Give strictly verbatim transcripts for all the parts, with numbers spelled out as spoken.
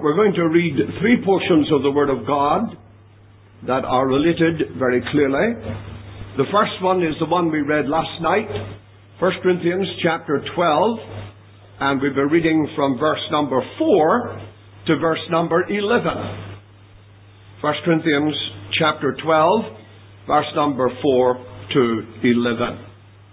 we're going to read three portions of the Word of God that are related very clearly. The first one is the one we read last night, First Corinthians chapter twelve, and we've been reading from verse number four to verse number eleven. First Corinthians chapter twelve, verse number four to eleven.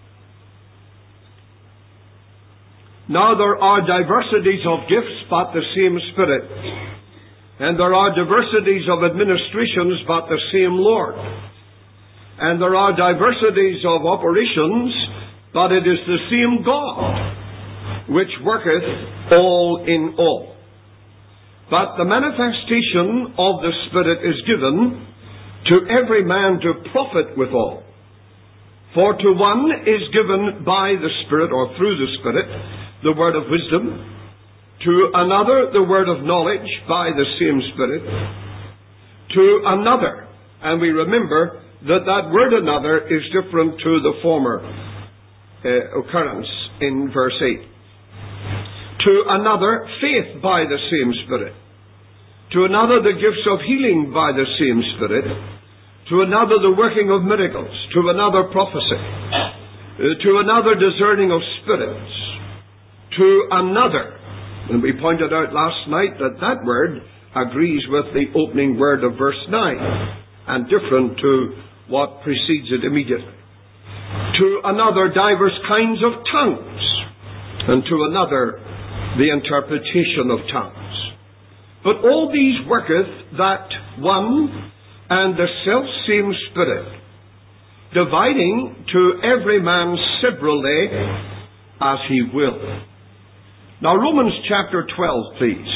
Now there are diversities of gifts, but the same Spirit. And there are diversities of administrations, but the same Lord. And there are diversities of operations, but it is the same God, which worketh all in all. But the manifestation of the Spirit is given to every man to profit withal. For to one is given by the Spirit, or through the Spirit, the word of wisdom, to another the word of knowledge by the same Spirit, to another, and we remember that that word another is different to the former uh, occurrence in verse eight. To another faith by the same Spirit, to another the gifts of healing by the same Spirit, to another the working of miracles, to another prophecy, uh, to another discerning of spirits, to another. And we pointed out last night that that word agrees with the opening word of verse nine and different to what precedes it immediately. To another divers kinds of tongues, and to another the interpretation of tongues. But all these worketh that one and the selfsame Spirit, dividing to every man severally as he will. Now, Romans chapter twelve, please.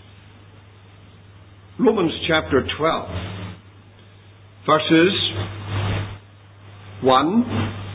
Romans chapter twelve, verses one,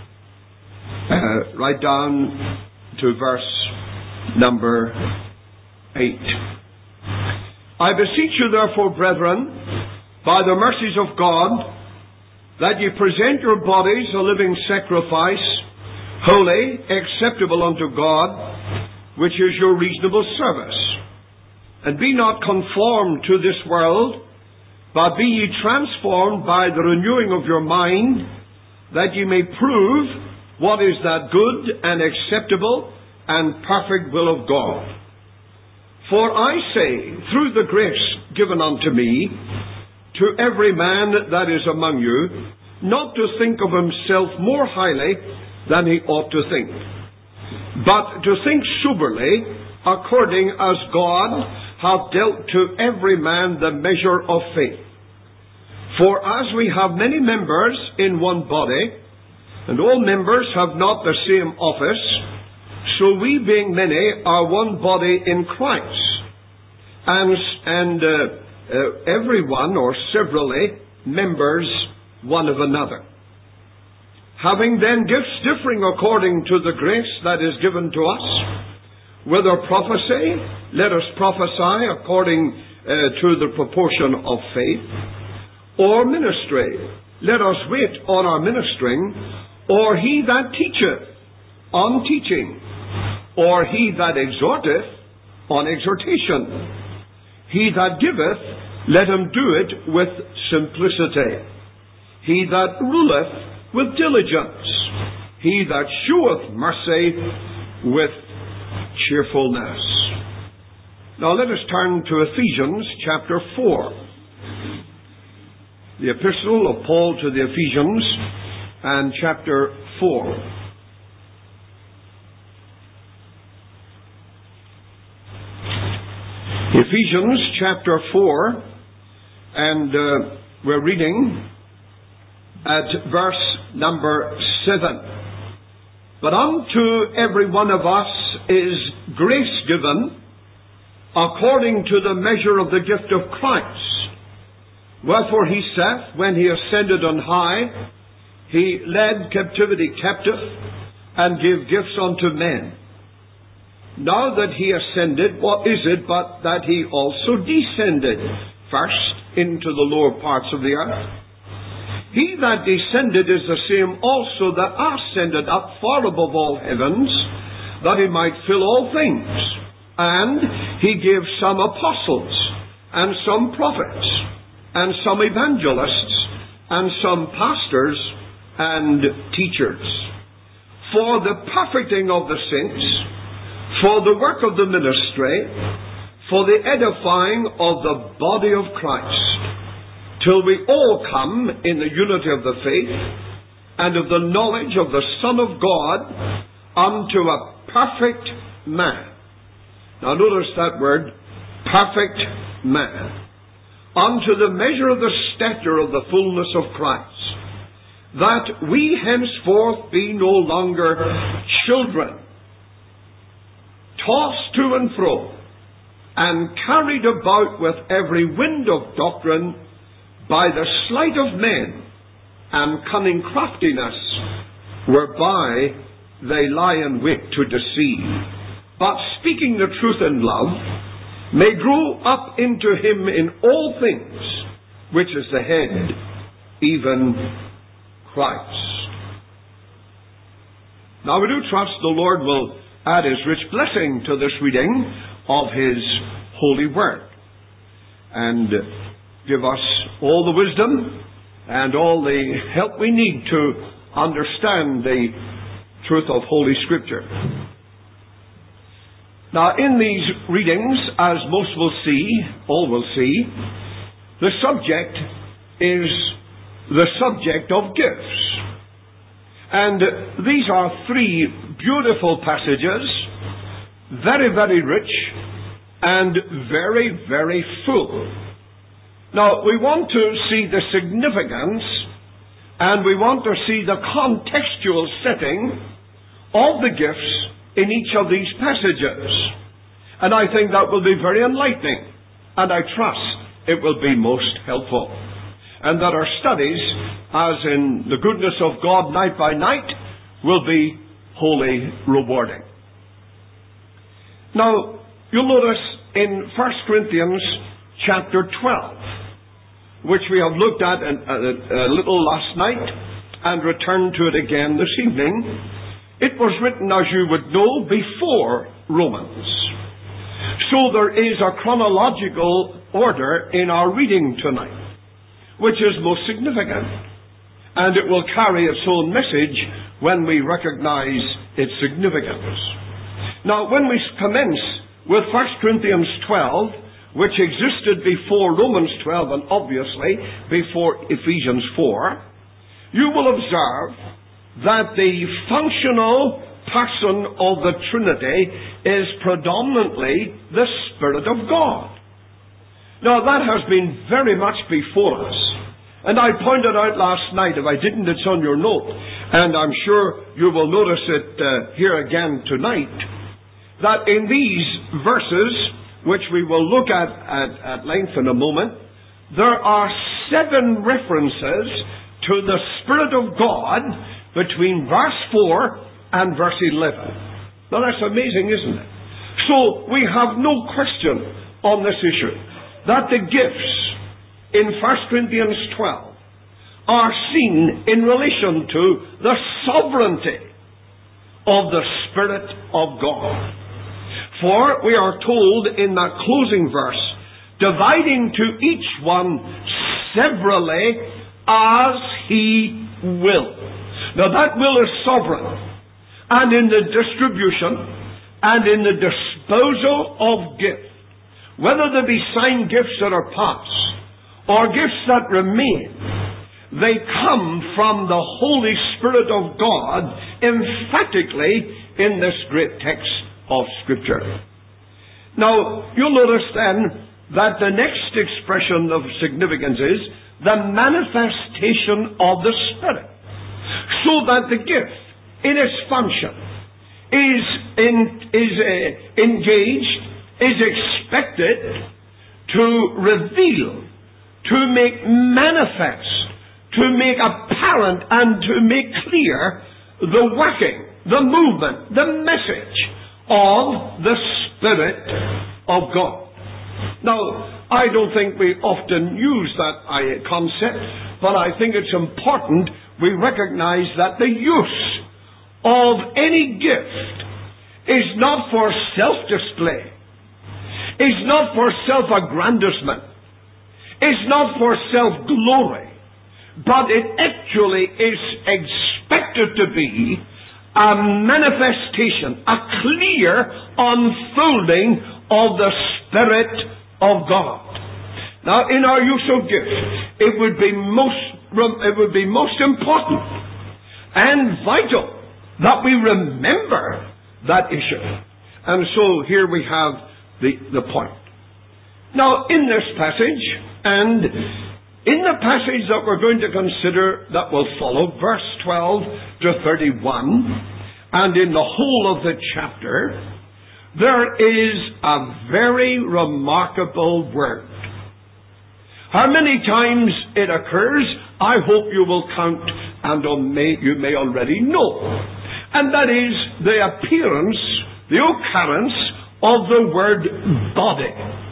uh, right down to verse number eight. I beseech you, therefore, brethren, by the mercies of God, that ye present your bodies a living sacrifice, holy, acceptable unto God, which is your reasonable service. And be not conformed to this world, but be ye transformed by the renewing of your mind, that ye may prove what is that good and acceptable and perfect will of God. For I say, through the grace given unto me, to every man that is among you, not to think of himself more highly than he ought to think, but to think soberly, according as God hath dealt to every man the measure of faith. For as we have many members in one body, and all members have not the same office, so we being many are one body in Christ, and, and uh, uh, every one, or severally, members one of another. Having then gifts differing according to the grace that is given to us, whether prophecy, let us prophesy according uh, to the proportion of faith, or ministry, let us wait on our ministering, or he that teacheth, on teaching, or he that exhorteth, on exhortation. He that giveth, let him do it with simplicity. He that ruleth, with diligence. He that sheweth mercy, with cheerfulness. Now let us turn to Ephesians chapter four. The epistle of Paul to the Ephesians, and chapter four. Ephesians chapter four, and uh, we're reading at verse number seven. But unto every one of us is grace given according to the measure of the gift of Christ. Wherefore he saith, when he ascended on high, he led captivity captive, and gave gifts unto men. Now that he ascended, what is it but that he also descended first into the lower parts of the earth? He that descended is the same also that ascended up far above all heavens, that he might fill all things. And he gave some apostles, and some prophets, and some evangelists, and some pastors and teachers, for the perfecting of the saints, for the work of the ministry, for the edifying of the body of Christ, till we all come in the unity of the faith and of the knowledge of the Son of God unto a perfect man. Now notice that word, perfect man. Unto the measure of the stature of the fullness of Christ, that we henceforth be no longer children, tossed to and fro, and carried about with every wind of doctrine, by the sleight of men and cunning craftiness, whereby they lie in wait to deceive, but speaking the truth in love, may grow up into him in all things, which is the head, even Christ. Now we do trust the Lord will add his rich blessing to this reading of his holy word, and give us all the wisdom and all the help we need to understand the truth of Holy Scripture. Now, in these readings, as most will see, all will see, the subject is the subject of gifts. And these are three beautiful passages, very, very rich, and very, very full. Now, we want to see the significance, and we want to see the contextual setting of the gifts in each of these passages. And I think that will be very enlightening, and I trust it will be most helpful. And that our studies, as in the goodness of God night by night, will be wholly rewarding. Now, you'll notice in First Corinthians chapter twelve, which we have looked at a, a, a little last night and returned to it again this evening, it was written, as you would know, before Romans. So there is a chronological order in our reading tonight, which is most significant, and it will carry its own message when we recognize its significance. Now, when we commence with First Corinthians twelve, which existed before Romans twelve and obviously before Ephesians four, you will observe that the functional person of the Trinity is predominantly the Spirit of God. Now, that has been very much before us. And I pointed out last night, if I didn't, it's on your note, and I'm sure you will notice it uh, here again tonight, that in these verses, which we will look at, at at length in a moment, there are seven references to the Spirit of God between verse four and verse eleven. Now that's amazing, isn't it? So we have no question on this issue that the gifts in First Corinthians twelve are seen in relation to the sovereignty of the Spirit of God. For we are told in that closing verse, dividing to each one severally as he will. Now that will is sovereign, and in the distribution and in the disposal of gifts, whether there be sign gifts that are past or gifts that remain, they come from the Holy Spirit of God emphatically in this great text of Scripture. Now, you'll notice then that the next expression of significance is the manifestation of the Spirit. So that the gift, in its function, is, in, is uh, engaged, is expected to reveal, to make manifest, to make apparent, and to make clear the working, the movement, the message of the Spirit of God. Now, I don't think we often use that concept, but I think it's important we recognize that the use of any gift is not for self-display. is not for self-aggrandizement. It's not for self-glory. But it actually is expected to be a manifestation, a clear unfolding of the Spirit of God. Now, in our use of gifts, it would be most, it would be most important and vital that we remember that issue. And so here we have the, the point. Now, in this passage, and in the passage that we're going to consider that will follow, verse twelve to thirty-one, and in the whole of the chapter, there is a very remarkable word. How many times it occurs, I hope you will count, and may, you may already know. And that is the appearance, the occurrence of the word body.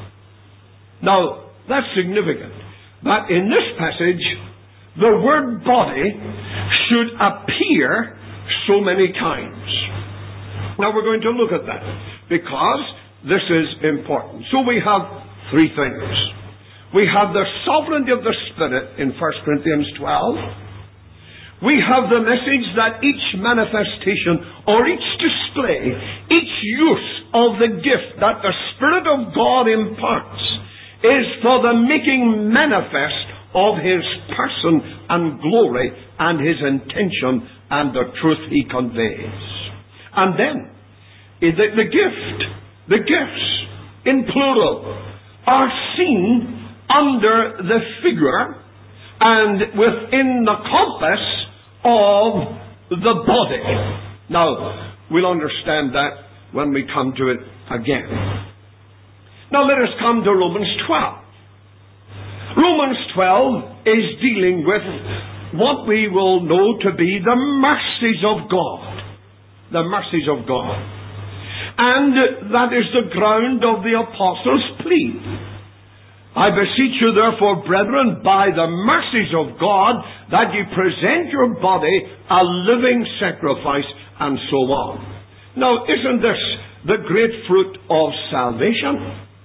Now, that's significant. That in this passage, the word body should appear so many times. Now we're going to look at that, because this is important. So we have three things. We have the sovereignty of the Spirit in First Corinthians twelve. We have the message that each manifestation or each display, each use of the gift that the Spirit of God imparts is for the making manifest of His person and glory and His intention and the truth He conveys. And then, the, the gift, the gifts, in plural, are seen under the figure and within the compass of the body. Now, we'll understand that when we come to it again. Now let us come to Romans twelve. Romans twelve is dealing with what we will know to be the mercies of God. The mercies of God. And that is the ground of the apostles' plea. I beseech you therefore, brethren, by the mercies of God, that ye present your body a living sacrifice, and so on. Now, isn't this the great fruit of salvation?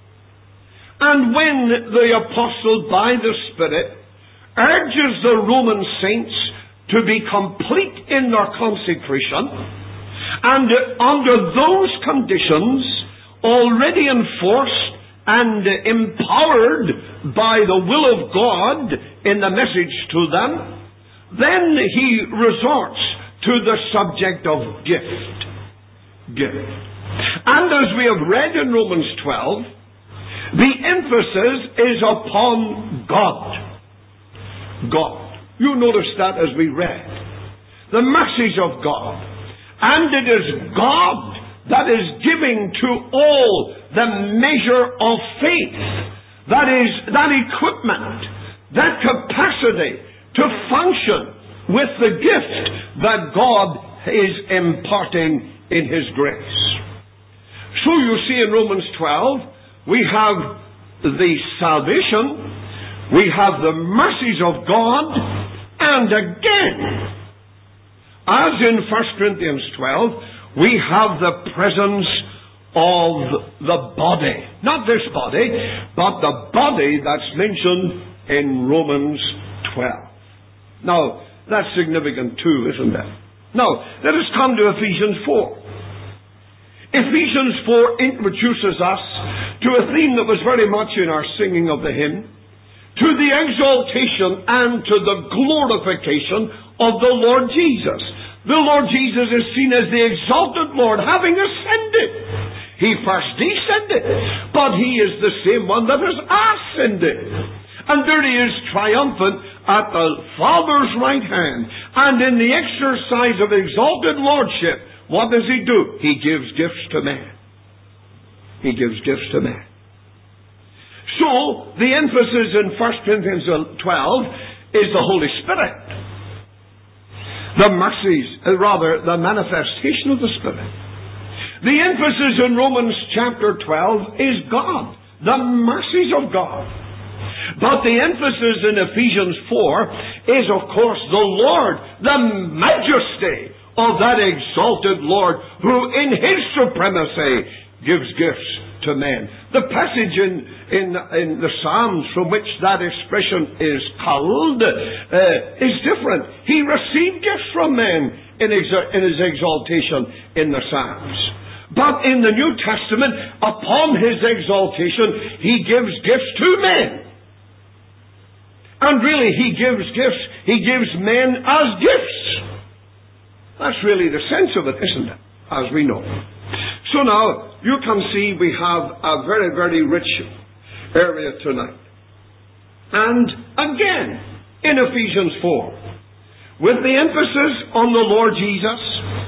And when the apostle, by the Spirit, urges the Roman saints to be complete in their consecration, and under those conditions, already enforced and empowered by the will of God in the message to them, then he resorts to the subject of gift. Gift. And as we have read in Romans twelve, the emphasis is upon God. God. You noticed that as we read. The mercies of God. And it is God that is giving to all the measure of faith. That is, that equipment, that capacity to function with the gift that God is imparting in His grace. So you see in Romans twelve, we have the salvation, we have the mercies of God, and again, as in First Corinthians twelve, we have the presence of the body. Not this body, but the body that's mentioned in Romans twelve. Now, that's significant too, isn't it? Now, let us come to Ephesians four. Ephesians four introduces us to a theme that was very much in our singing of the hymn, to the exaltation and to the glorification of the Lord Jesus. The Lord Jesus is seen as the exalted Lord, having ascended. He first descended, but He is the same one that has ascended. And there He is triumphant at the Father's right hand. And in the exercise of exalted Lordship, what does He do? He gives gifts to man. He gives gifts to man. So, the emphasis in First Corinthians twelve is the Holy Spirit. The mercies, uh, rather, the manifestation of the Spirit. The emphasis in Romans chapter twelve is God, the mercies of God. But the emphasis in Ephesians four is, of course, the Lord, the majesty of that exalted Lord, who in His supremacy gives gifts to men. The passage in, in, in the Psalms from which that expression is culled uh, is different. He received gifts from men in, exa- in his exaltation in the Psalms. But in the New Testament, upon his exaltation, he gives gifts to men. And really, he gives gifts, he gives men as gifts. That's really the sense of it, isn't it? As we know. So now, you can see we have a very, very rich area tonight. And again, in Ephesians four, with the emphasis on the Lord Jesus,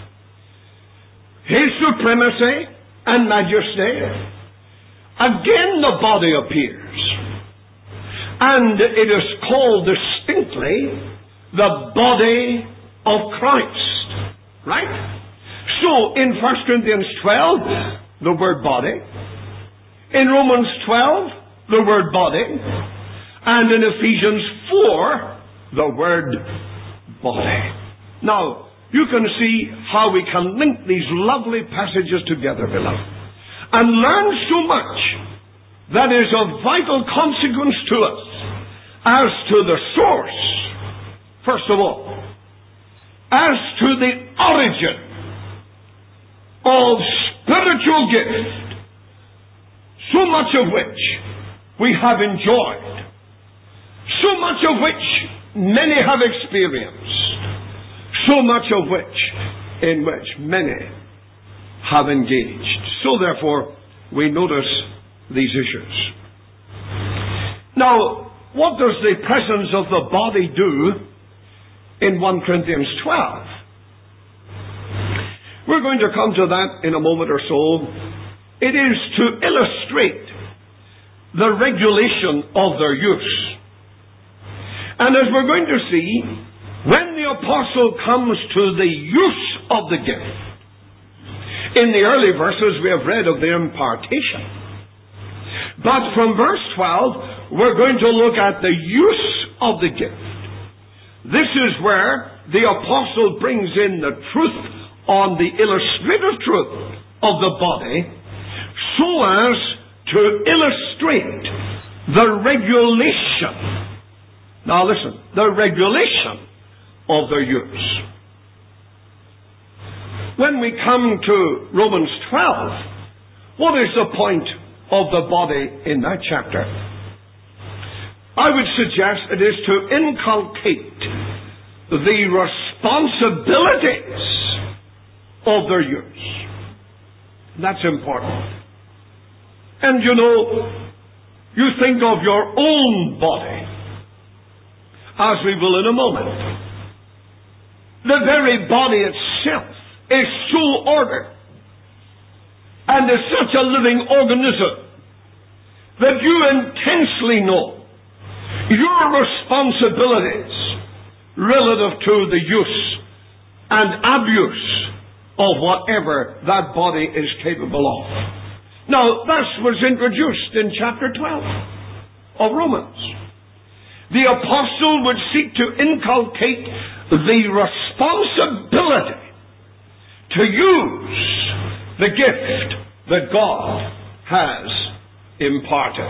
His supremacy and majesty, again the body appears. And it is called distinctly the body of Christ. Right? So, in First Corinthians twelve, the word body. In Romans twelve, the word body. And in Ephesians four, the word body. Now, you can see how we can link these lovely passages together, beloved, and learn so much that is of vital consequence to us as to the source, first of all, as to the origin of spiritual gift, so much of which we have enjoyed, so much of which many have experienced, so much of which in which many have engaged. So therefore, we notice these issues. Now, what does the presence of the body do in First Corinthians twelve? We're going to come to that in a moment or so. It is to illustrate the regulation of their use. And as we're going to see, when the apostle comes to the use of the gift, in the early verses we have read of the impartation. But from verse twelve, we're going to look at the use of the gift. This is where the apostle brings in the truth on the illustrative truth of the body, so as to illustrate the regulation. Now listen, the regulation of their use. When we come to Romans twelve, what is the point of the body in that chapter? I would suggest it is to inculcate the responsibilities of their use. That's important. And you know, you think of your own body, as we will in a moment. The very body itself is so ordered and is such a living organism that you intensely know your responsibilities relative to the use and abuse of whatever that body is capable of. Now, this was introduced in chapter twelve of Romans. The apostle would seek to inculcate the responsibility to use the gift that God has imparted.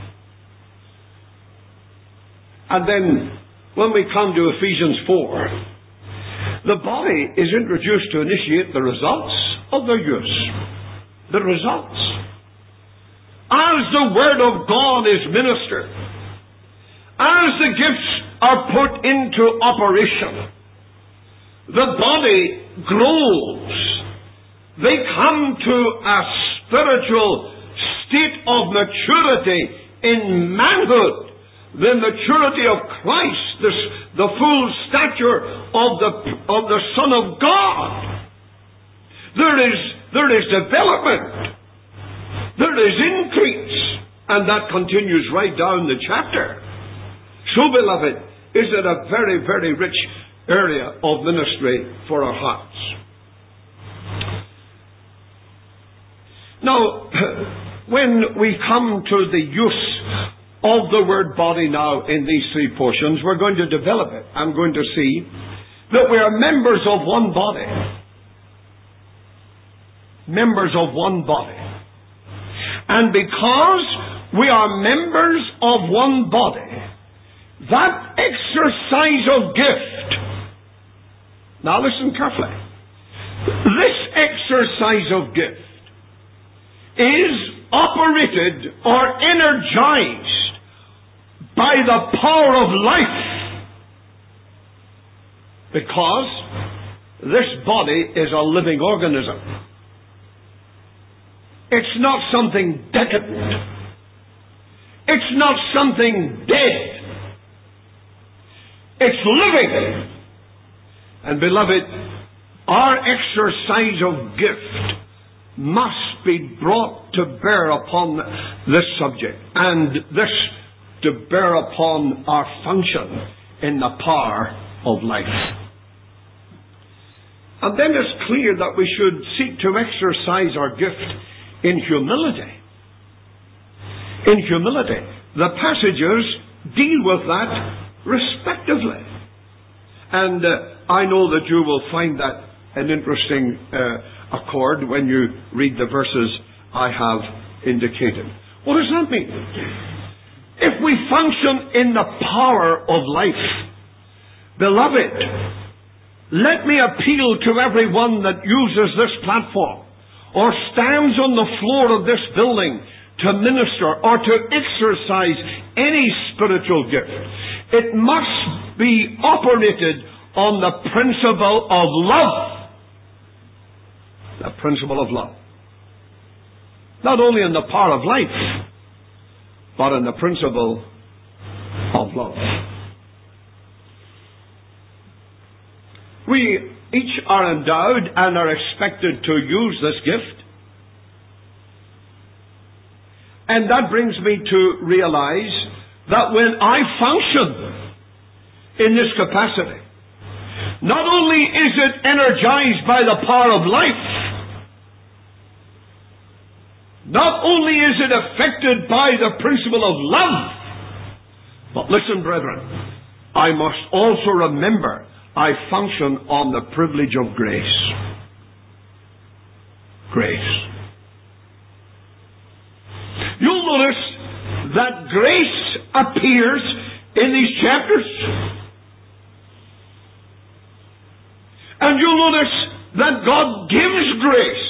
And then, when we come to Ephesians four, the body is introduced to initiate the results of their use. The results. As the Word of God is ministered, as the gifts are put into operation, the body grows. They come to a spiritual state of maturity in manhood. The maturity of Christ, the, the full stature of the, of the Son of God. There is, there is development. There is increase. And that continues right down the chapter. So, beloved, is it a very, very rich area of ministry for our hearts. Now, when we come to the use of the word body now in these three portions, we're going to develop it. I'm going to see that we are members of one body. Members of one body. And because we are members of one body, that exercise of gift, now listen carefully, this exercise of gift is operated or energized by the power of life, because this body is a living organism. It's not something decadent. It's not something dead. It's living. And beloved, our exercise of gift must be brought to bear upon this subject, and this to bear upon our function in the power of life. And then it's clear that we should seek to exercise our gift in humility. In humility. The passages deal with that respectively. And uh, I know that you will find that an interesting uh, accord when you read the verses I have indicated. What does that mean? If we function in the power of life, beloved, let me appeal to everyone that uses this platform or stands on the floor of this building to minister or to exercise any spiritual gift. It must be operated on the principle of love. The principle of love. Not only in the power of life, but in the principle of love. We each are endowed and are expected to use this gift. And that brings me to realize that when I function in this capacity, not only is it energized by the power of life, not only is it affected by the principle of love, but listen, brethren, I must also remember I function on the privilege of grace. Grace. You'll notice that grace appears in these chapters. And you'll notice that God gives grace.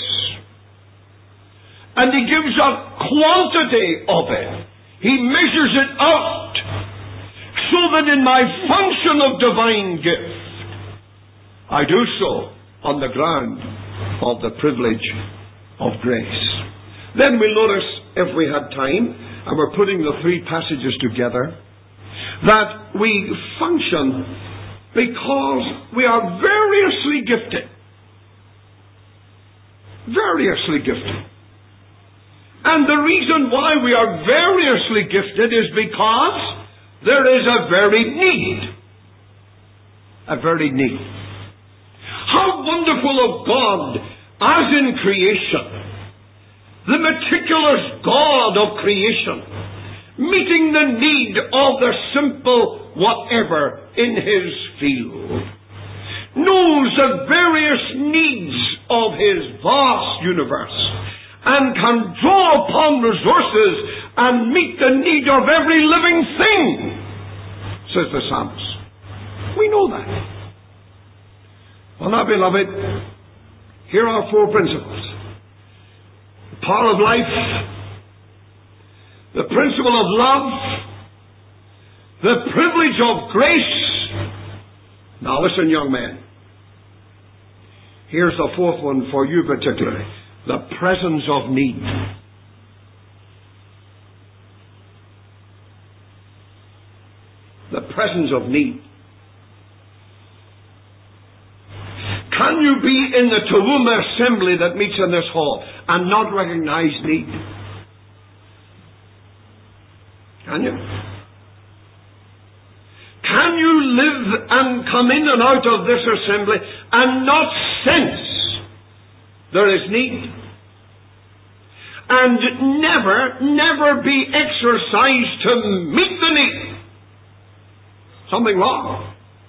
And He gives a quantity of it. He measures it out. So that in my function of divine gift, I do so on the ground of the privilege of grace. Then we'll notice, if we had time, and we're putting the three passages together, that we function because we are variously gifted. Variously gifted. And the reason why we are variously gifted is because there is a varied need. A varied need. How wonderful of God, as in creation, the meticulous God of creation, meeting the need of the simple whatever in His field, knows the various needs of His vast universe, and can draw upon resources and meet the need of every living thing, says the psalmist. We know that. Well, now, beloved, here are four principles. The power of life, the principle of love, the privilege of grace. Now listen, young man. Here's the fourth one for you particularly. The presence of need. The presence of need. Can you be in the Toowoomba assembly that meets in this hall and not recognize need? Can you? Can you live and come in and out of this assembly and not sense there is need? And never, never be exercised to meet the need? Something wrong.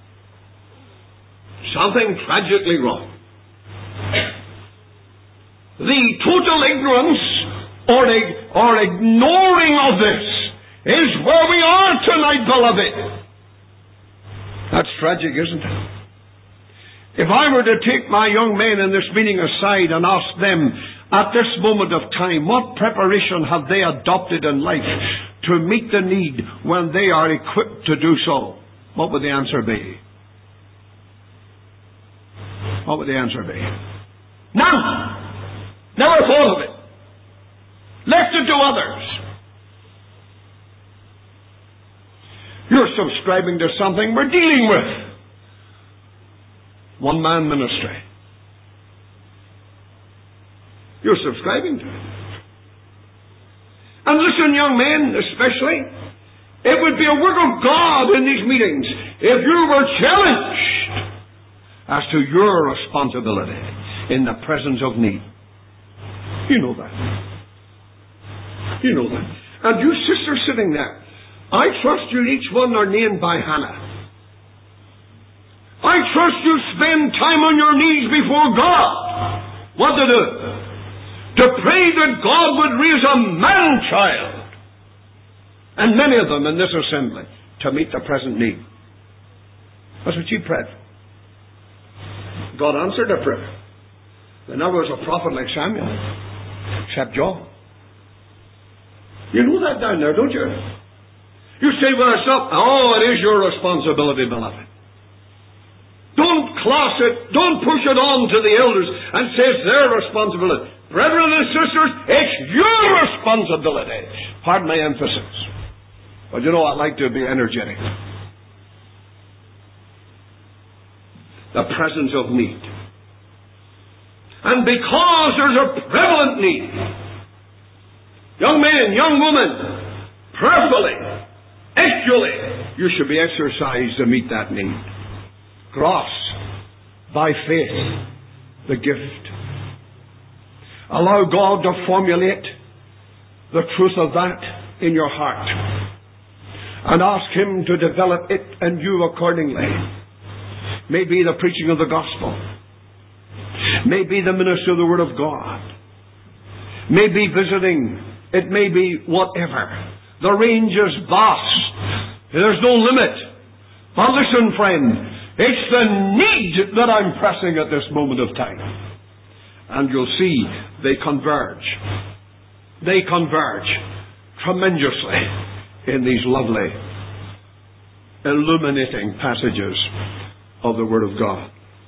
Something tragically wrong. The total ignorance or, or ignoring of this is where we are tonight, beloved. That's tragic, isn't it? If I were to take my young men in this meeting aside and ask them, at this moment of time, what preparation have they adopted in life to meet the need when they are equipped to do so? What would the answer be? What would the answer be? None! Never thought of it. Left it to others. You're subscribing to something we're dealing with. One-man ministry. You're subscribing to it. And listen, young men, especially, it would be a work of God in these meetings if you were challenged as to your responsibility in the presence of need. You know that. You know that. And you sisters sitting there, I trust you each one are named by Hannah. I trust you spend time on your knees before God. What to do? To pray that God would raise a man-child. And many of them in this assembly to meet the present need. That's what she prayed. God answered her prayer. There never was a prophet like Samuel, except John. You know that down there, don't you? You say, well, it's not. Oh, it is your responsibility, beloved. Don't class it, don't push it on to the elders and say it's their responsibility. Brethren and sisters, it's your responsibility. Pardon my emphasis. But you know, I'd like to be energetic. The presence of need. And because there's a prevalent need, young men, young women, prayerfully, actually, you should be exercised to meet that need. Grasp by faith the gift. Allow God to formulate the truth of that in your heart. And ask Him to develop it and you accordingly. Maybe the preaching of the gospel. Maybe the ministry of the Word of God. Maybe visiting. It may be whatever. The range is vast. There's no limit. But listen, friend. It's the need that I'm pressing at this moment of time. And you'll see they converge. They converge tremendously in these lovely, illuminating passages of the Word of God.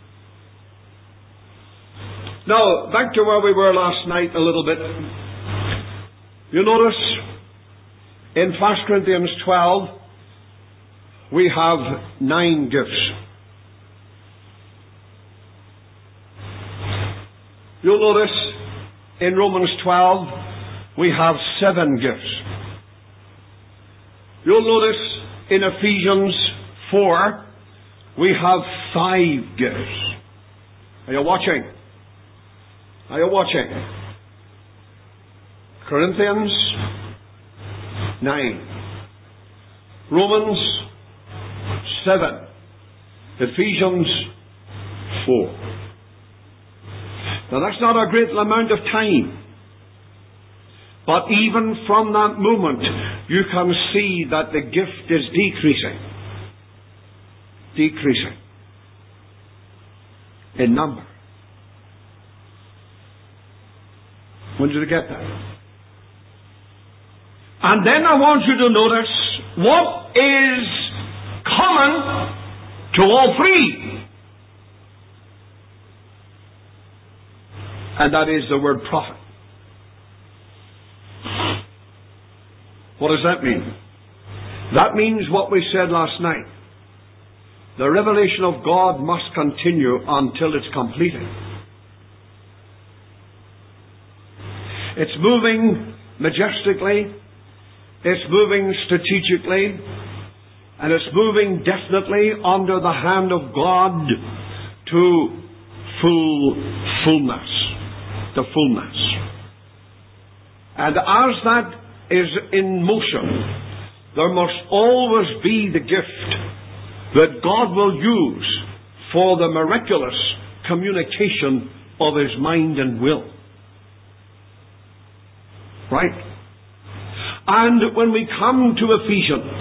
Now, back to where we were last night a little bit. You notice in First Corinthians twelve, we have nine gifts. You'll notice in Romans twelve, we have seven gifts. You'll notice in Ephesians four, we have five gifts. Are you watching? Are you watching? Corinthians, nine. Romans, seven. Ephesians, four. Now that's not a great amount of time. But even from that moment, you can see that the gift is decreasing. Decreasing. In number. Want you to get that? And then I want you to notice what is common to all three. And that is the word prophet. What does that mean? That means what we said last night. The revelation of God must continue until it's completed. It's moving majestically, it's moving strategically, and it's moving definitely under the hand of God to full fullness. To fullness. And as that is in motion, there must always be the gift that God will use for the miraculous communication of His mind and will. right. And when we come to Ephesians,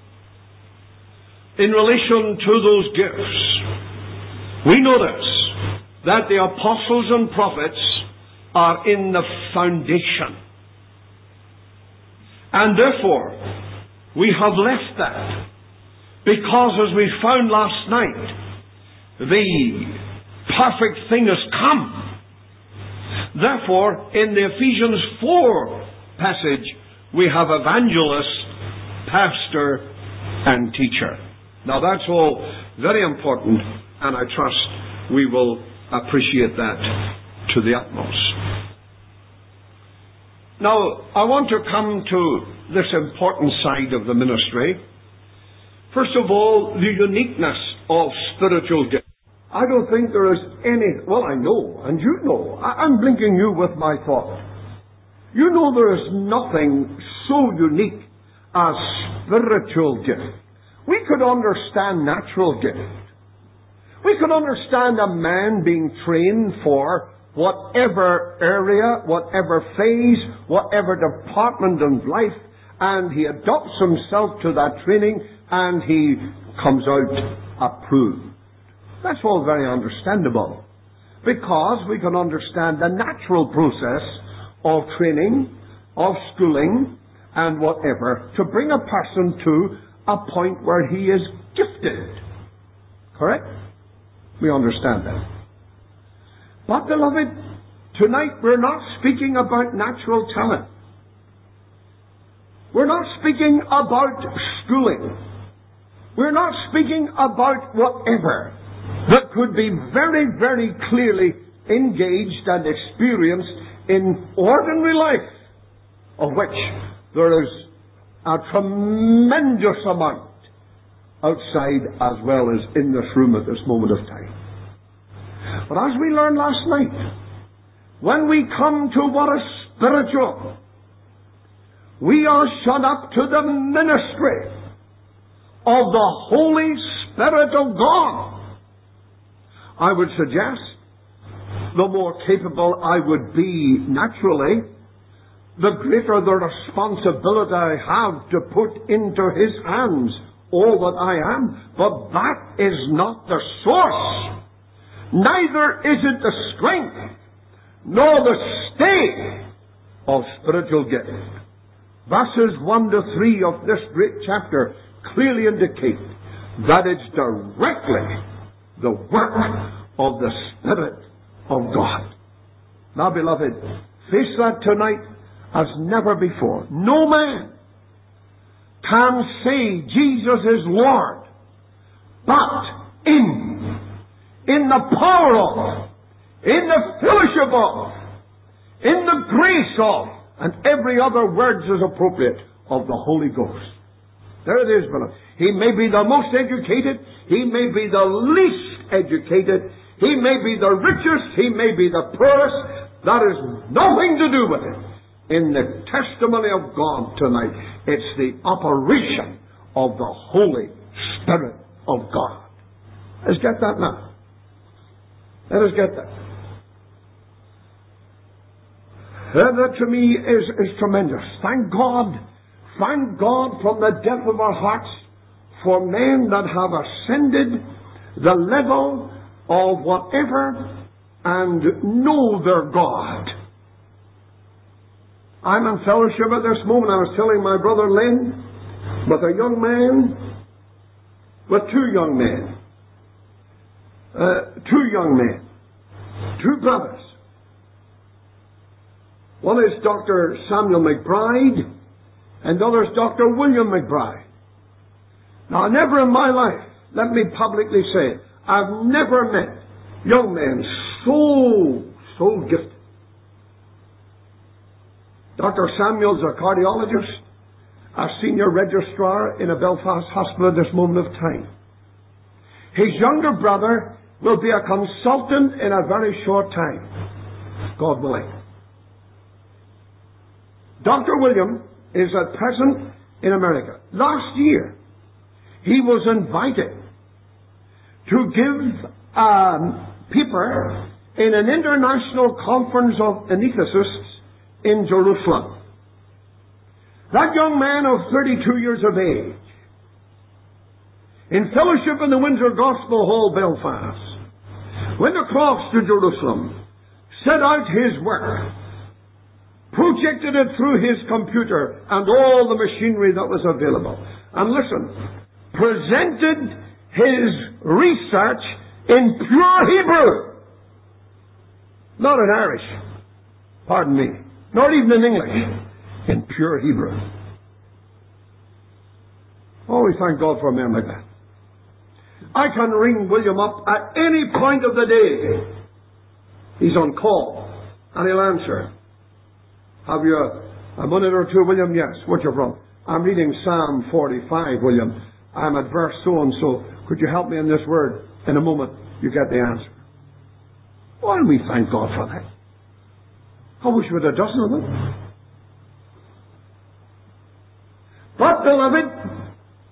in relation to those gifts, we notice that the apostles and prophets are in the foundation. And therefore, we have left that. Because, as we found last night, the perfect thing has come. Therefore, in the Ephesians four passage, we have evangelist, pastor, and teacher. Now that's all very important, and I trust we will appreciate that to the utmost. Now, I want to come to this important side of the ministry. First of all, the uniqueness of spiritual gifts. I don't think there is any, well, I know, and you know, I'm blinking you with my thought. You know there is nothing so unique as spiritual gift. We could understand natural gift. We could understand a man being trained for whatever area, whatever phase, whatever department of life, and he adopts himself to that training, and he comes out approved. That's all very understandable, because we can understand the natural process of training, of schooling, and whatever, to bring a person to a point where he is gifted. Correct? We understand that. But, beloved, tonight we're not speaking about natural talent. We're not speaking about schooling. We're not speaking about whatever that could be very, very clearly engaged and experienced in ordinary life, of which there is a tremendous amount outside as well as in this room at this moment of time. But as we learned last night, when we come to what is spiritual, we are shut up to the ministry of the Holy Spirit of God. I would suggest, the more capable I would be naturally, the greater the responsibility I have to put into His hands all that I am. But that is not the source. Neither is it the strength, nor the stay of spiritual gift. Verses one to three of this great chapter clearly indicate that it's directly the work of the Spirit of God. Now, beloved, face that tonight as never before. No man can say Jesus is Lord, but in, in the power of, in the fellowship of, in the grace of, and every other word is appropriate, of the Holy Ghost. There it is, beloved. He may be the most educated, he may be the least educated, he may be the richest, he may be the poorest. That has nothing to do with it. In the testimony of God tonight, it's the operation of the Holy Spirit of God. Let's get that now. Let us get that. That to me is, is tremendous. Thank God. Thank God from the depth of our hearts for men that have ascended the level of whatever and know their God. I'm in fellowship at this moment. I was telling my brother Lynn, with a young man, with two young men, uh, two young men, two brothers. One is Doctor Samuel McBride, and the other is Doctor William McBride. Now, never in my life, let me publicly say, I've never met young men so, so gifted. Doctor Samuel's a cardiologist, a senior registrar in a Belfast hospital at this moment of time. His younger brother will be a consultant in a very short time, God willing. Doctor William is at present in America. Last year, he was invited to give a paper in an international conference of anesthetists in Jerusalem. That young man of thirty-two years of age, in fellowship in the Windsor Gospel Hall, Belfast, went across to Jerusalem, set out his work, projected it through his computer and all the machinery that was available. And listen, presented his research in pure Hebrew. Not in Irish, pardon me, not even in English, in pure Hebrew. Oh, we thank God for men like that. I can ring William up at any point of the day. He's on call, and he'll answer. Have you a, a minute or two, William? Yes. What's your problem? I'm reading Psalm forty-five, William. I'm at verse so-and-so. Could you help me in this word? In a moment, you get the answer. Why do we thank God for that? I wish we had a dozen of them. But, beloved,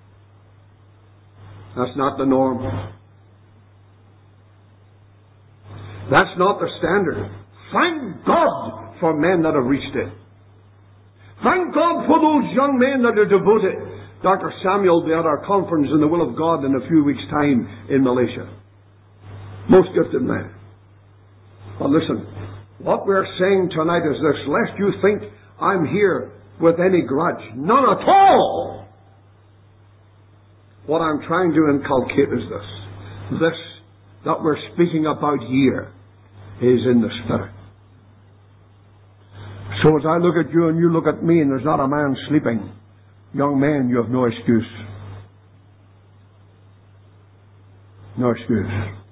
that's not the norm. That's not the standard. Thank God for men that have reached it. Thank God for those young men that are devoted. Doctor Samuel will be at our conference in the will of God in a few weeks' time in Malaysia. Most gifted man. But listen, what we're saying tonight is this, lest you think I'm here with any grudge. None at all! What I'm trying to inculcate is this. This that we're speaking about here is in the Spirit. So as I look at you and you look at me and there's not a man sleeping, young man, you have no excuse. No excuse.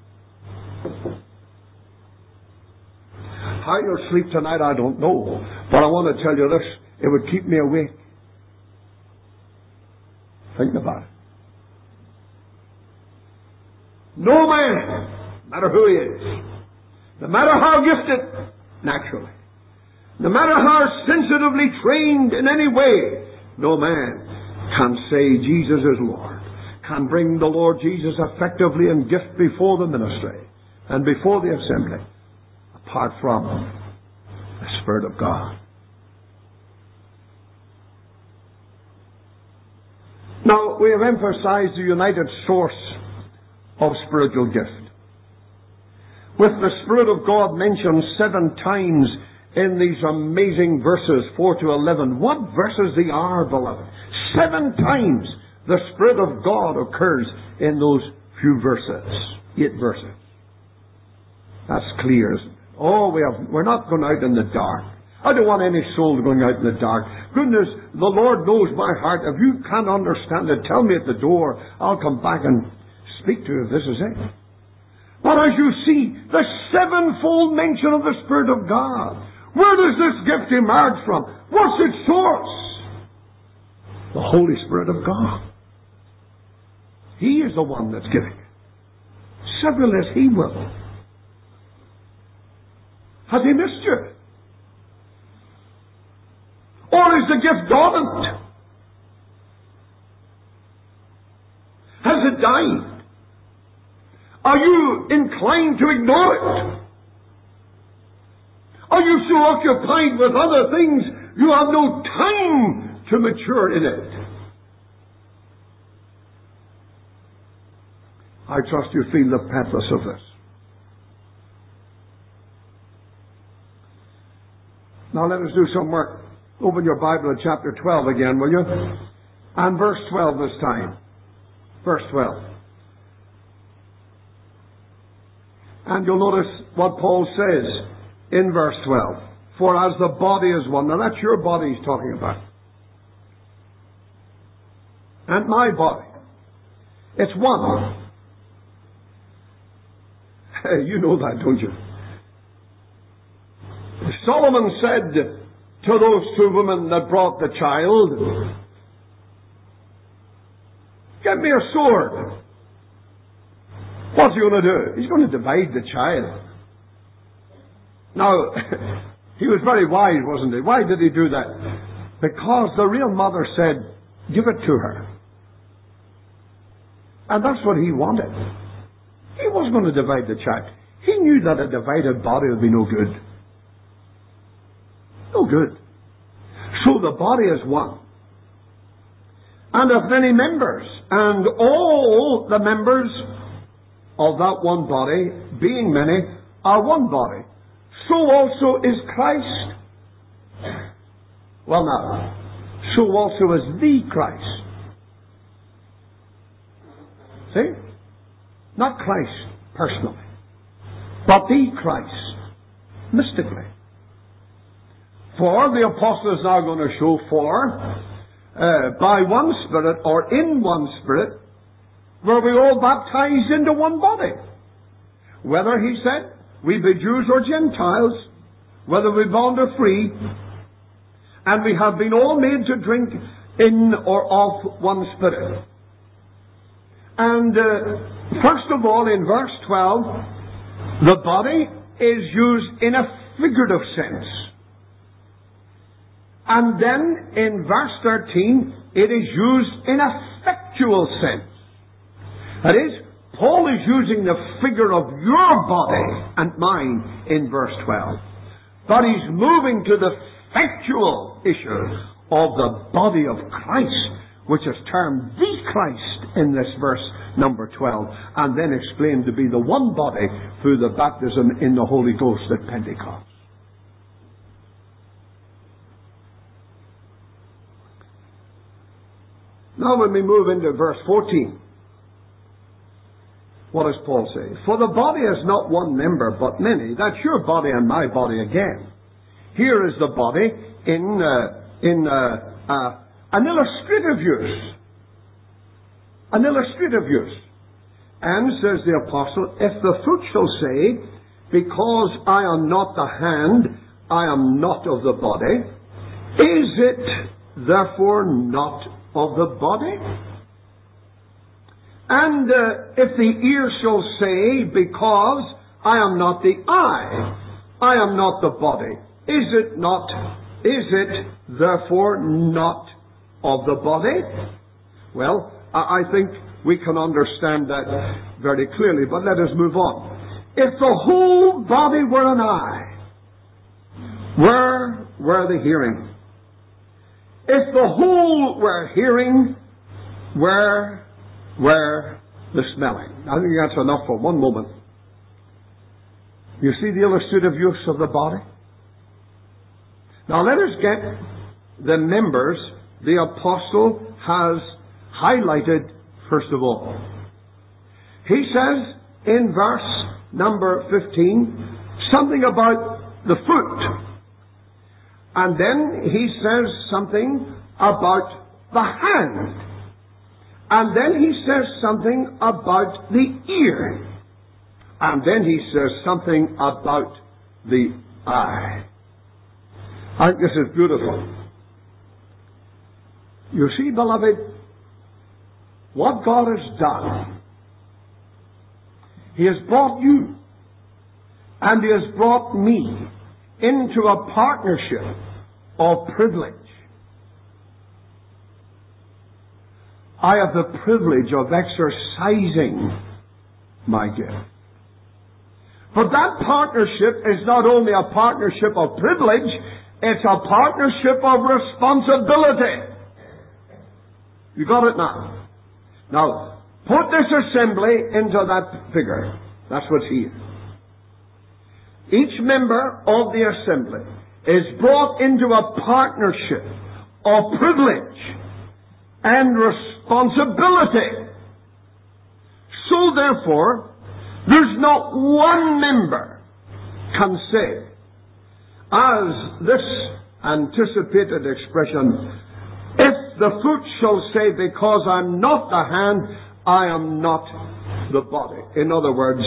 How you'll sleep tonight, I don't know. But I want to tell you this, it would keep me awake. Think about it. No man, no matter who he is, no matter how gifted, naturally, no matter how sensitively trained in any way, no man can say Jesus is Lord, can bring the Lord Jesus effectively in gift before the ministry and before the assembly, apart from the Spirit of God. Now, we have emphasized the united source of spiritual gift, with the Spirit of God mentioned seven times in these amazing verses, four to eleven. What verses they are, beloved? Seven times the Spirit of God occurs in those few verses. Eight verses. That's clear, isn't it? Oh, we have, we're not going out in the dark. I don't want any soul going out in the dark. Goodness, the Lord knows my heart. If you can't understand it, tell me at the door. I'll come back and speak to you. This is it. But as you see, the sevenfold mention of the Spirit of God. Where does this gift emerge from? What's its source? The Holy Spirit of God. He is the one that's giving it. Several as He will. Has He missed you? Or is the gift dormant? Has it died? Are you inclined to ignore it? Are you so occupied with other things you have no time to mature in it? I trust you feel the pathos of this. Now let us do some work. Open your Bible at chapter twelve again, will you? And verse twelve this time. Verse twelve. And you'll notice what Paul says in verse twelve. For as the body is one. Now that's your body he's talking about. And my body. It's one. Hey, you know that, don't you? Solomon said to those two women that brought the child, get me a sword. What's he going to do? He's going to divide the child. Now, he was very wise, wasn't he? Why did he do that? Because the real mother said, give it to her. And that's what he wanted. He wasn't going to divide the child. He knew that a divided body would be no good. No good. So the body is one. and of many members, and all the members of that one body, being many, are one body. So also is Christ. Well now, so also is the Christ. See? Not Christ personally, but the Christ mystically. For the apostle is now going to show for uh, by one Spirit or in one Spirit were we all baptized into one body. Whether, he said, we be Jews or Gentiles, whether we bond or free, and we have been all made to drink in or of one Spirit. And uh, first of all, in verse twelve, the body is used in a figurative sense. And then in verse thirteen, it is used in a factual sense. That is, Paul is using the figure of your body and mine in verse twelve. But he's moving to the factual issue of the body of Christ, which is termed the Christ in this verse number twelve, and then explained to be the one body through the baptism in the Holy Ghost at Pentecost. Now when we move into verse fourteen, what does Paul say? For the body is not one member, but many. That's your body and my body again. Here is the body in uh, in uh, uh, an illustrative use. An illustrative use. And, says the apostle, if the foot shall say, because I am not the hand, I am not of the body, is it therefore not of the body? And uh, if the ear shall say, because I am not the eye, I am not the body, is it not, is it therefore not of the body? Well, I think we can understand that very clearly, but let us move on. If the whole body were an eye, where were the hearing? If the whole were hearing, where were the smelling? I think that's enough for one moment. You see the illustrative use of the body? Now let us get the members the apostle has highlighted first of all. He says in verse number fifteen something about the foot. And then he says something about the hand. And then he says something about the ear. And then he says something about the eye. I think this is beautiful. You see, beloved, what God has done, He has brought you and He has brought me into a partnership of privilege. I have the privilege of exercising my gift. But that partnership is not only a partnership of privilege, it's a partnership of responsibility. You got it now? Now, put this assembly into that figure. That's what's here. Each member of the assembly is brought into a partnership of privilege and responsibility. So therefore, there's not one member can say, as this anticipated expression, if the foot shall say, because I'm not the hand, I am not the body. In other words,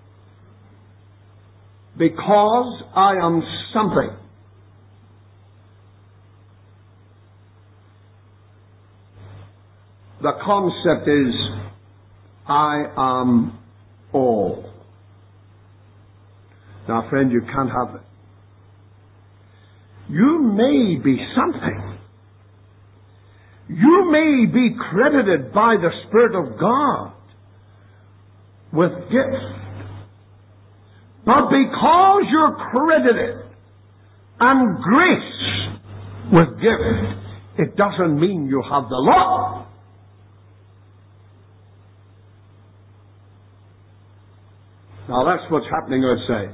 because I am something, the concept is, I am all. Now, friend, you can't have it. You may be something. You may be credited by the Spirit of God with gifts. But because you're credited and graced with gift, it doesn't mean you have the lot. Now that's what's happening, let's say.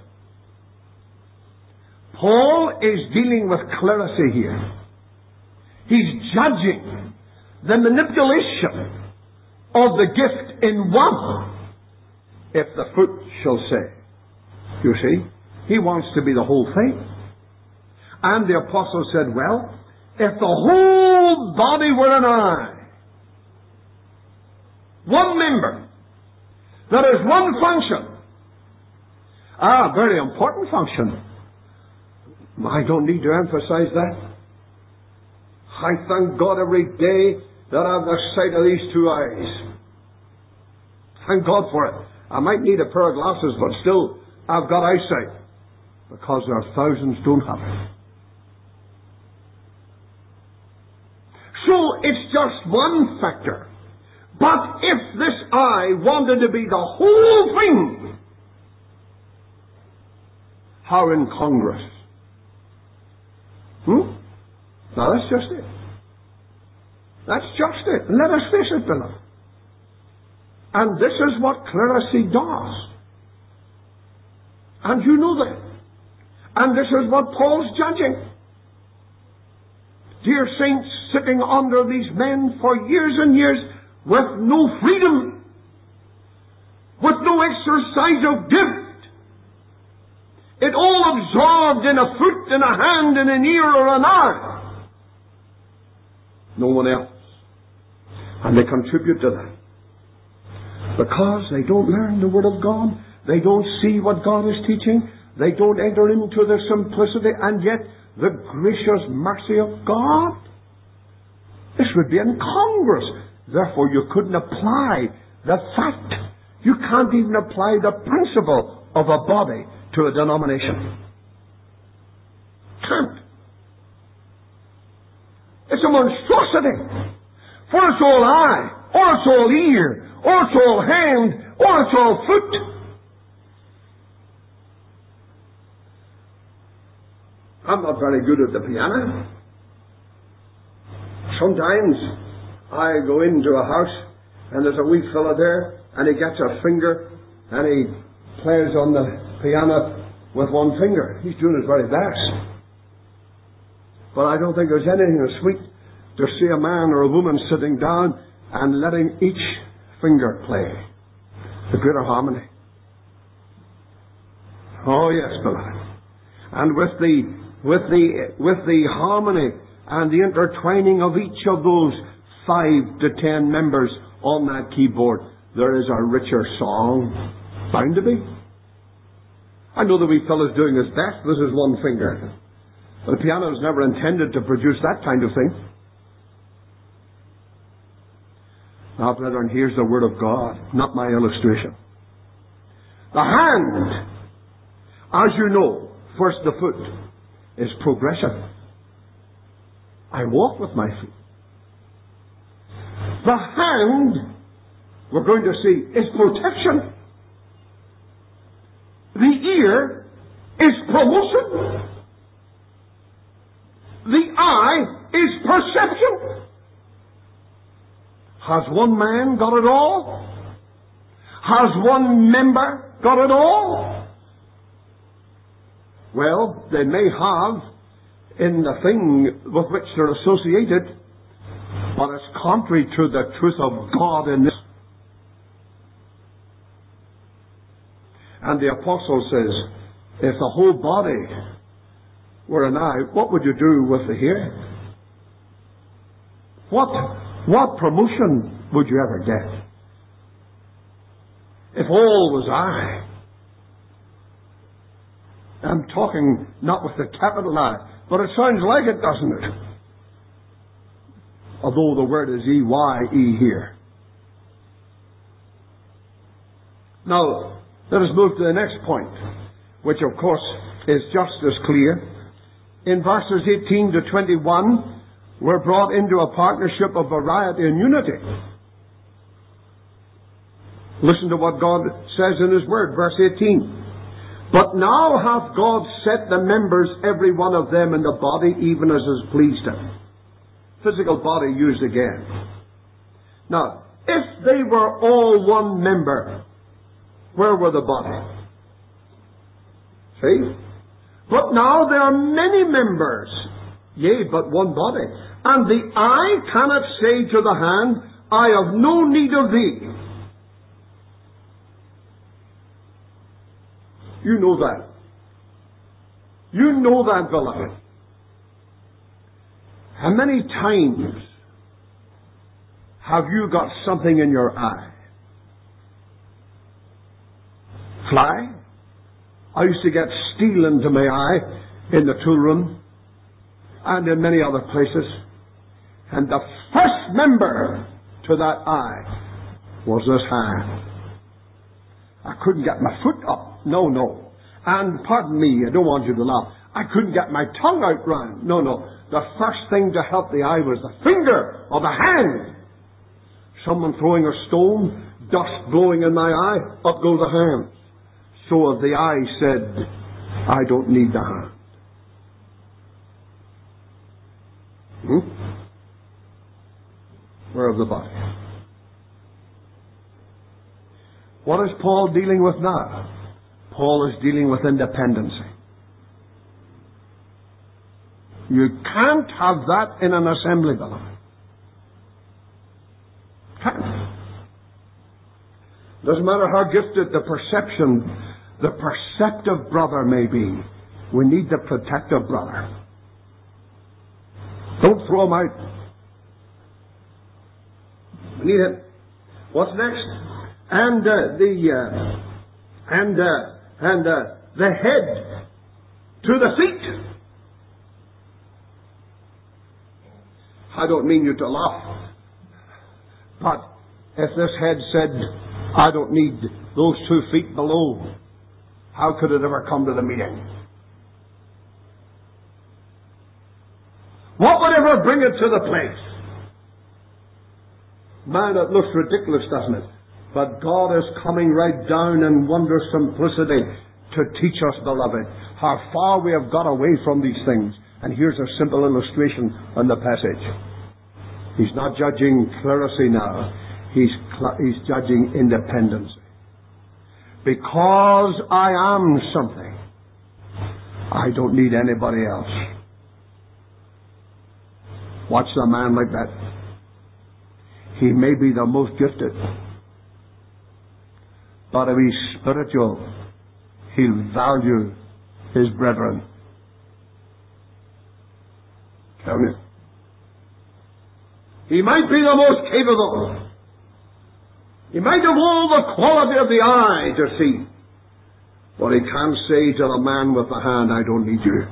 Paul is dealing with clerisy here. He's judging the manipulation of the gift in one, if the foot shall say. You see, he wants to be the whole thing. And the apostle said, well, if the whole body were an eye, one member, that is one function, ah, very important function. I don't need to emphasize that. I thank God every day that I have the sight of these two eyes. Thank God for it. I might need a pair of glasses, but still, I've got eyesight. Because there are thousands don't have it. So, it's just one factor. But if this eye wanted to be the whole thing, how incongruous. Hmm? Now that's just it. That's just it. Let us face it, beloved. And this is what clerisy does. And you know that. And this is what Paul's judging. Dear saints, sitting under these men for years and years with no freedom, with no exercise of gift, it all absorbed in a foot, in a hand, in an ear, or an eye. No one else. And they contribute to that. Because they don't learn the Word of God. They don't see what God is teaching. They don't enter into the simplicity and yet the gracious mercy of God. This would be incongruous. Therefore, you couldn't apply the fact. You can't even apply the principle of a body to a denomination. Can't. It's a monstrosity. For it's all eye, or it's all ear, or it's all hand, or it's all foot. I'm not very good at the piano. Sometimes I go into a house and there's a wee fella there and he gets a finger and he plays on the piano with one finger. He's doing his very best. But I don't think there's anything as sweet to see a man or a woman sitting down and letting each finger play the greater harmony. Oh yes, beloved. And with the with the with the harmony and the intertwining of each of those five to ten members on that keyboard, there is a richer song bound to be. I know the wee fellow's doing his best with his one finger. But the piano was never intended to produce that kind of thing. Now, brethren, here's the Word of God, not my illustration. The hand, as you know, first the foot, is progression. I walk with my feet. The hand, we're going to see, is protection. The ear is promotion. The eye is perception. Has one man got it all? Has one member got it all? Well, they may have in the thing with which they're associated, but it's contrary to the truth of God in this. And the apostle says, if the whole body were an eye, what would you do with the hearing? What, what promotion would you ever get? If all was eye. I'm talking not with the capital I, but it sounds like it, doesn't it? Although the word is E Y E here. Now, let us move to the next point, which of course is just as clear. In verses eighteen to twenty-one, we're brought into a partnership of variety and unity. Listen to what God says in His Word, verse eighteen. But now hath God set the members, every one of them, in the body, even as is pleased Him. Physical body used again. Now, if they were all one member, where were the body? See? But now there are many members, yea, but one body. And the eye cannot say to the hand, I have no need of thee. You know that. You know that, beloved. How many times have you got something in your eye? Fly? I used to get steel into my eye in the tool room and in many other places. And the first member to that eye was this hand. I couldn't get my foot up. No, no. And pardon me, I don't want you to laugh. I couldn't get my tongue out round. No, no. The first thing to help the eye was the finger or the hand. Someone throwing a stone, dust blowing in my eye, up go the hand. So the eye said, I don't need the hand. Hmm? Where of the body? What is Paul dealing with now? Paul is dealing with independency. You can't have that in an assembly, beloved. Can't. Doesn't matter how gifted the perception, the perceptive brother may be. We need the protective brother. Don't throw him out. We need it. What's next? And uh, the uh, and uh, and uh, the head to the feet. I don't mean you to laugh, but if this head said, I don't need those two feet below, how could it ever come to the meeting? What would ever bring it to the place? Man, it looks ridiculous, doesn't it? But God is coming right down in wondrous simplicity to teach us, beloved, how far we have got away from these things. And here's a simple illustration on the passage. He's not judging clerisy now. He's, cl- he's judging independence. Because I am something, I don't need anybody else. Watch a man like that. He may be the most gifted, but if he's spiritual, he'll value his brethren. Tell me. He might be the most capable. He might have all the quality of the eye to see. But he can't say to the man with the hand, I don't need you.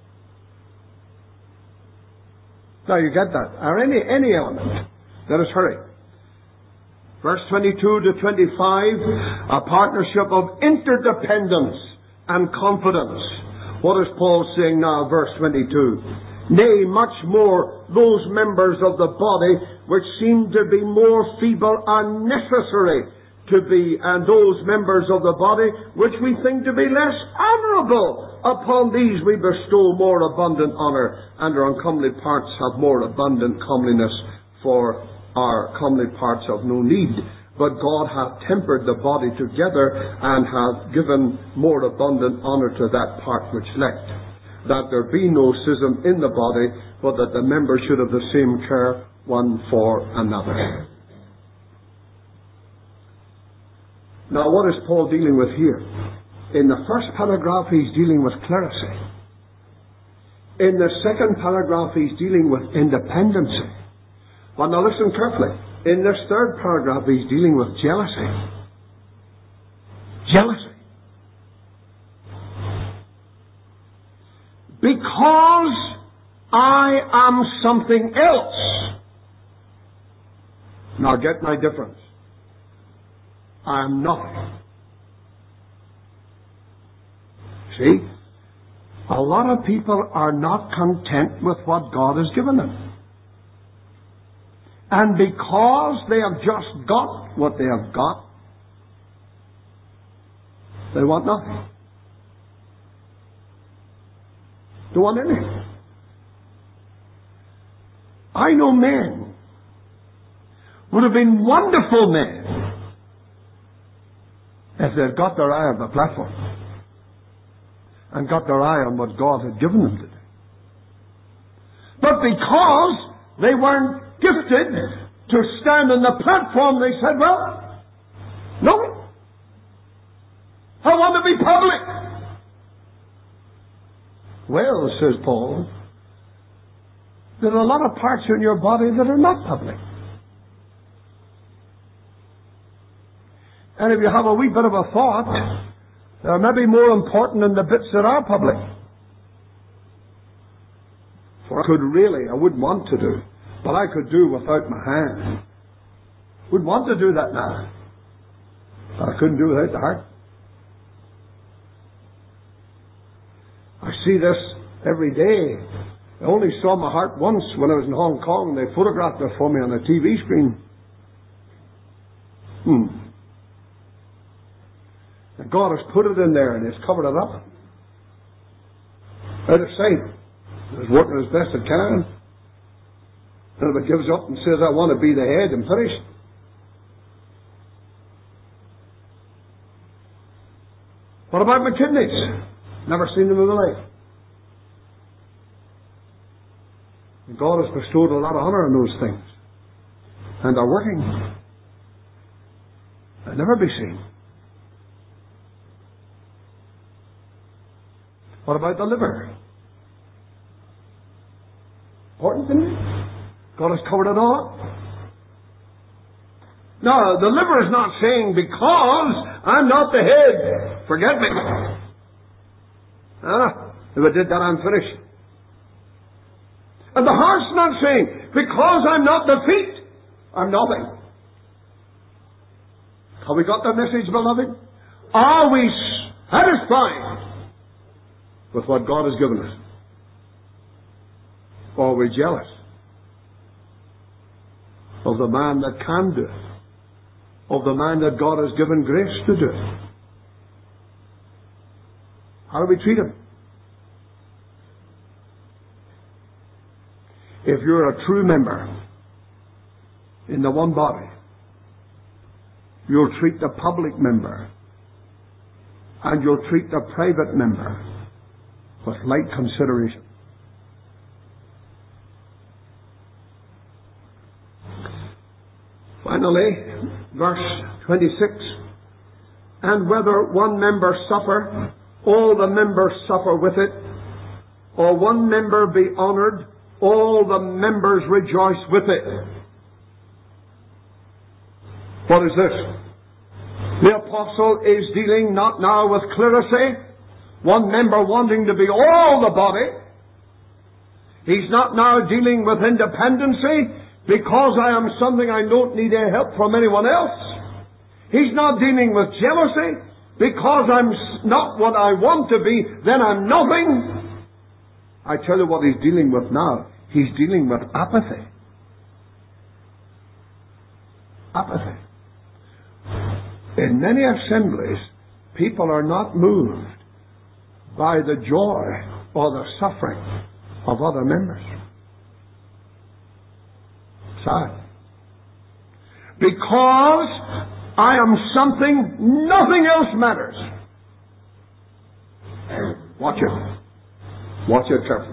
Now you get that. Or any, any element. Let us hurry. Verse twenty-two to twenty-five, a partnership of interdependence and confidence. What is Paul saying now, verse twenty-two? Nay, much more, those members of the body which seem to be more feeble are necessary to be, and those members of the body which we think to be less honourable, upon these we bestow more abundant honour, and our uncomely parts have more abundant comeliness, for our comely parts have no need. But God hath tempered the body together, and hath given more abundant honour to that part which lacked, that there be no schism in the body, but that the members should have the same care one for another. Now what is Paul dealing with here? In the first paragraph he's dealing with clerisy. In the second paragraph he's dealing with independency. But now listen carefully. In this third paragraph he's dealing with jealousy. Jealousy. Because I am something else. Now get my difference. I am nothing. See? A lot of people are not content with what God has given them. And because they have just got what they have got, they want nothing. Don't want anything. I know men would have been wonderful men if they'd got their eye on the platform. and got their eye on what God had given them to do. But because they weren't gifted to stand on the platform, they said, well, no, I want to be public. Well, says Paul, there are a lot of parts in your body that are not public. And if you have a wee bit of a thought, they're maybe more important than the bits that are public. For I could really, I wouldn't want to do, but I could do without my hand. Wouldn't want to do that now. But I couldn't do without the heart. I see this every day. I only saw my heart once when I was in Hong Kong. They photographed it for me on a T V screen. Hmm. And God has put it in there and He's covered it up. Out of sight. He's working as best it can. And if it gives up and says, I want to be the head, and finished. What about my kidneys? Never seen them in my life. And God has bestowed a lot of honor on those things. And they're working. They'll never be seen. What about the liver? Important, isn't it? God has covered it all. No, the liver is not saying, because I'm not the head, forget me. Ah, if I did that, I'm finished. And the heart's not saying, because I'm not the feet, I'm nothing. Have we got the message, beloved? Are we satisfied with what God has given us? Or are we jealous of the man that can do it, of the man that God has given grace to do it? How do we treat him? If you're a true member in the one body, you'll treat the public member and you'll treat the private member with like consideration. Finally, verse twenty-six, and whether one member suffer, all the members suffer with it, or one member be honoured, all the members rejoice with it. What is this? The apostle is dealing not now with clerisy, one member wanting to be all the body. He's not now dealing with independency, because I am something I don't need any help from anyone else. He's not dealing with jealousy, because I'm not what I want to be, then I'm nothing. I tell you what he's dealing with now. He's dealing with apathy. Apathy. In many assemblies, people are not moved by the joy or the suffering of other members. Sad. Because I am something, nothing else matters. Watch it. Watch it carefully.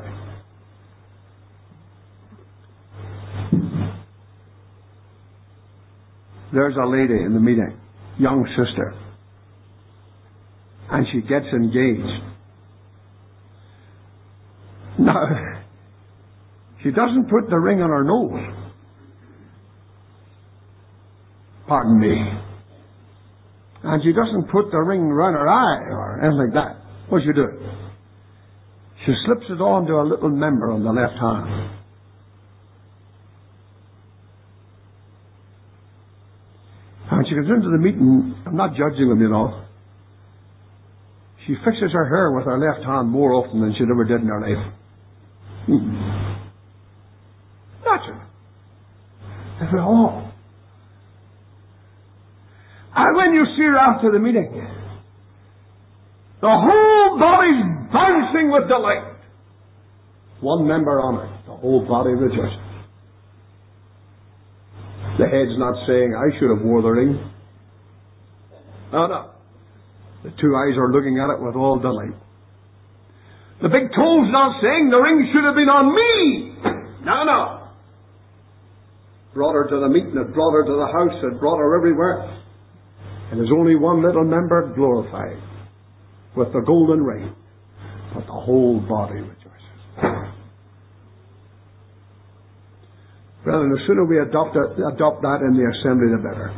There's a lady in the meeting, young sister, and she gets engaged. Now, she doesn't put the ring on her nose. Pardon me. And she doesn't put the ring around her eye or anything like that. What does she do? She slips it onto a little member on the left hand. And she comes into the meeting. I'm not judging them, you know. She fixes her hair with her left hand more often than she ever did in her life. Hmm. Natural. That's all. And when you see her after the meeting, the whole body's bouncing with delight. One member honoured, the whole body rejoices. The head's not saying, I should have wore the ring. No, no. The two eyes are looking at it with all delight. The big tone's not saying the ring should have been on me. No, no. Brought her to the meeting, it brought her to the house, it brought her everywhere. And there's only one little member glorified with the golden ring, but the whole body rejoices. Brethren, the sooner we adopt, it, adopt that in the assembly, the better.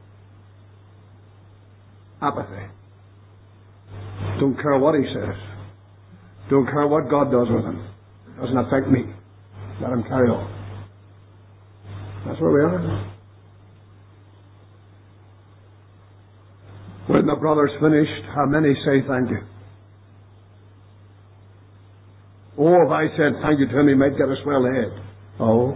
Apathy. Don't care what he says. Don't care what God does with him. Doesn't affect me. Let him carry on. That's where we are. When the brother's finished, how many say thank you? Oh, if I said thank you to him, he might get a swell head. Oh.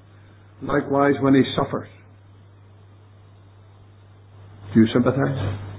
Likewise, when he suffers, do you sympathize?